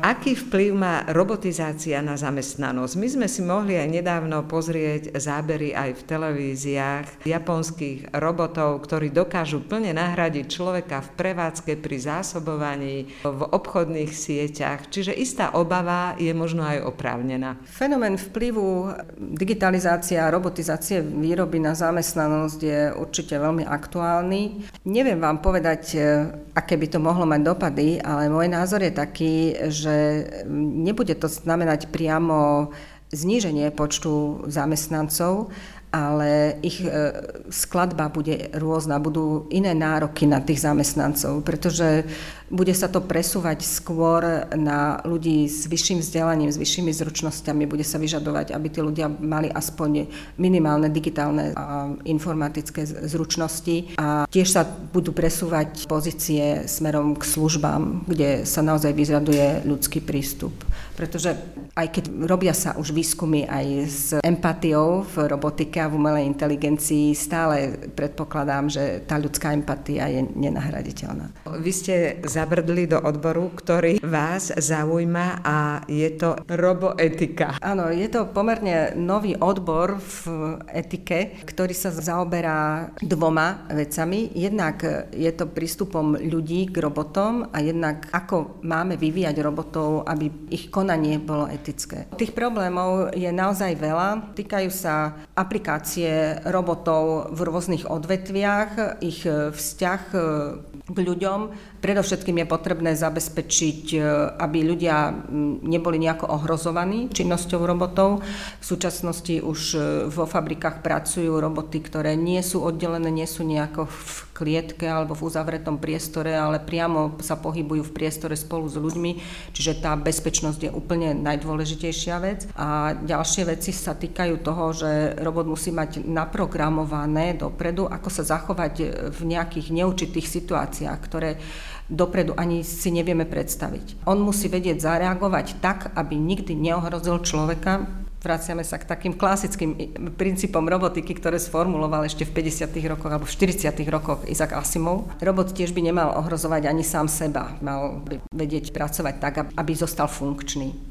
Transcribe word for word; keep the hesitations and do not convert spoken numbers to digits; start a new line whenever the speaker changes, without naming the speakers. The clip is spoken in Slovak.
Aký vplyv má robotizácia na zamestnanosť? My sme si mohli aj nedávno pozrieť zábery aj v televíziách japonských robotov, ktorí dokážu plne nahradiť človeka v prevádzke pri zásobovaní, v obchodných sieťach. Čiže istá obava je možno aj oprávnená.
Fenomén vplyvu digitalizácia a robotizácie výroby na zamestnanosť je určite veľmi aktuálny. Neviem vám povedať, aké by to mohlo mať dopady, ale môj názor je taký, že nebude to znamenať priamo zníženie počtu zamestnancov, ale ich skladba bude rôzna, budú iné nároky na tých zamestnancov, pretože bude sa to presúvať skôr na ľudí s vyšším vzdelaním, s vyššími zručnosťami, bude sa vyžadovať, aby tí ľudia mali aspoň minimálne digitálne a informatické zručnosti a tiež sa budú presúvať pozície smerom k službám, kde sa naozaj vyžaduje ľudský prístup. Pretože aj keď robia sa už výskumy aj s empatiou v robotike a v umelej inteligencii, stále predpokladám, že tá ľudská empatia je nenahraditeľná.
Vy ste zabrdli do odboru, ktorý vás zaujíma a je to roboetika.
Áno, je to pomerne nový odbor v etike, ktorý sa zaoberá dvoma vecami. Jednak je to prístupom ľudí k robotom a jednak ako máme vyvíjať robotov, aby ich konanie bolo etické. Tých problémov je naozaj veľa. Týkajú sa aplikácie robotov v rôznych odvetviach, ich vzťah k ľuďom. Predovšetkým je potrebné zabezpečiť, aby ľudia neboli nejako ohrozovaní činnosťou robotov. V súčasnosti už vo fabrikách pracujú roboty, ktoré nie sú oddelené, nie sú nejako v klietke alebo v uzavretom priestore, ale priamo sa pohybujú v priestore spolu s ľuďmi, čiže tá bezpečnosť je úplne najdôležitejšia vec. A ďalšie veci sa týkajú toho, že robot musí mať naprogramované dopredu, ako sa zachovať v nejakých neurčitých situáciách, ktoré dopredu ani si nevieme predstaviť. On musí vedieť zareagovať tak, aby nikdy neohrozil človeka. Vraciame sa k takým klasickým princípom robotiky, ktoré sformuloval ešte v päťdesiatych rokoch alebo v štyridsiatych rokoch Isaac Asimov. Robot tiež by nemal ohrozovať ani sám seba. Mal by vedieť pracovať tak, aby zostal funkčný.